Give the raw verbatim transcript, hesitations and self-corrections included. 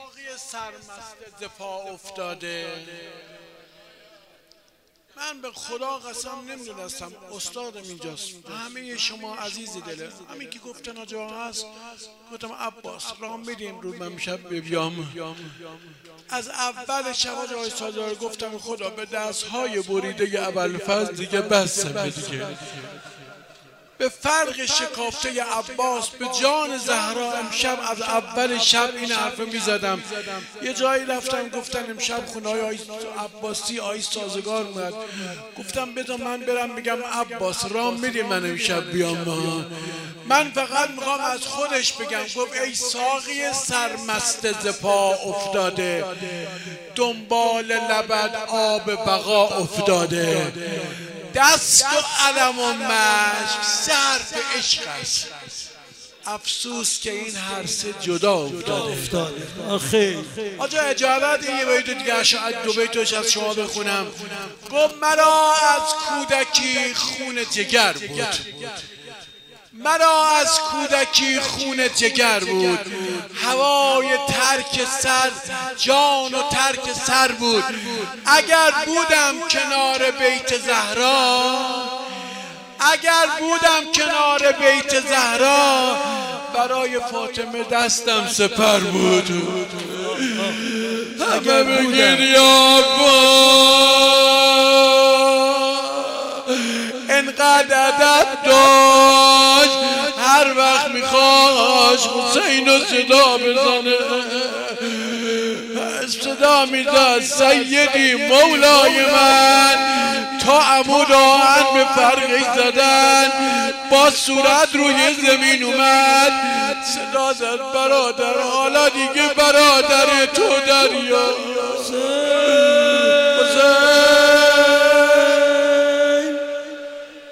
ساقی سرمست ز پا افتاده. من به خدا قسم نمیدونستم استادم اینجاست. همه شما عزیز دله، همین که گفتن آجا هست، گفتم عباس رام میدیم رو من شب بیام. از اول شب آجا سادار گفتم خدا به دستهای بریده ابوالفضل دیگه بسه دیگه. به فرق شکافته عباس به جان زهرا امشب از اول شب این حرفه میزدم. یه جایی رفتم گفتن امشب خونه‌های آی عباسی آی سازگار اومد، گفتم بذار من برم بگم عباس رام میدی من امشب بیام. من فقط میخوام از خودش بگم. گفت ای ساقی سرمست ز پا افتاده، دنبال لبد آب بقا افتاده، دست و علم و مشک سر به عشق است، افسوس که این هر سه جدا افتاده. آخه آجا اجابت یه بیت دیگه شاید دو بیتش از شما بخونم. گفت مرا از کودکی خون جگر بود، مرا از کودکی خون جگر بود، هوای ترک سر جان و ترک سر بود. اگر بودم کنار بیت زهرا، اگر بودم کنار بیت زهرا، برای فاطمه دستم سپر بود. همه بگیر یا انقدر ادب داشت، هر وقت میخواست حسین رو صدا بزنه صدا میزد سیدی مولای من، تا عمود آهن به فرقش زدن، با صورت روی زمین اومد، صدا زد برادر حالا دیگه برادر تو